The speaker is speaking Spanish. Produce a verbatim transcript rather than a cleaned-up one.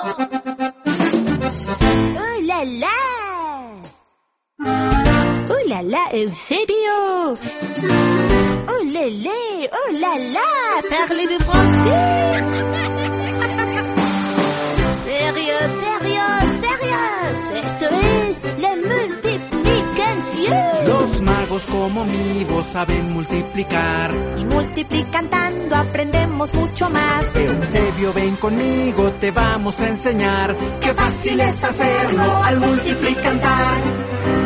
¡Oh, la, la! ¡Oh, la, la! Eusebio! ¡Oh, le, le! ¡Oh, la, la! Parlez-vous français? ¡Sérieux, sérieux, sérieux! Esto es la multiplicación. Los magos como mi voz saben multiplicar. Y multiplicando aprendemos mucho más. Eusebio, ven conmigo, te vamos a enseñar. Qué fácil es hacerlo al multiplicar.